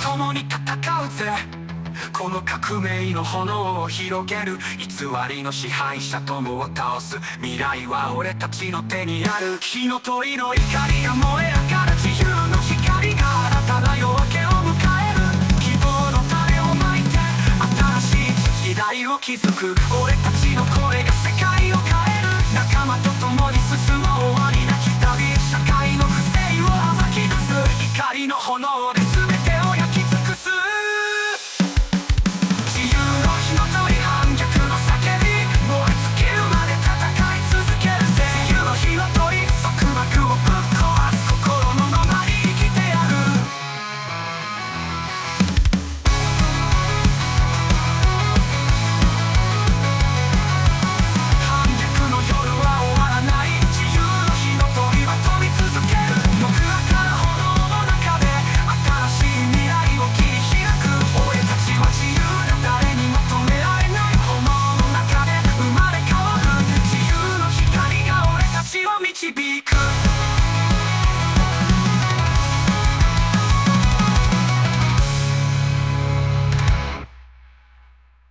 共に戦うぜ。この革命の炎を広げる。偽りの支配者どもを倒す。未来は俺たちの手にある。火の鳥の怒りが燃え上がる。自由の光が新たな夜明けを迎える。希望の種をまいて新しい時代を築く。俺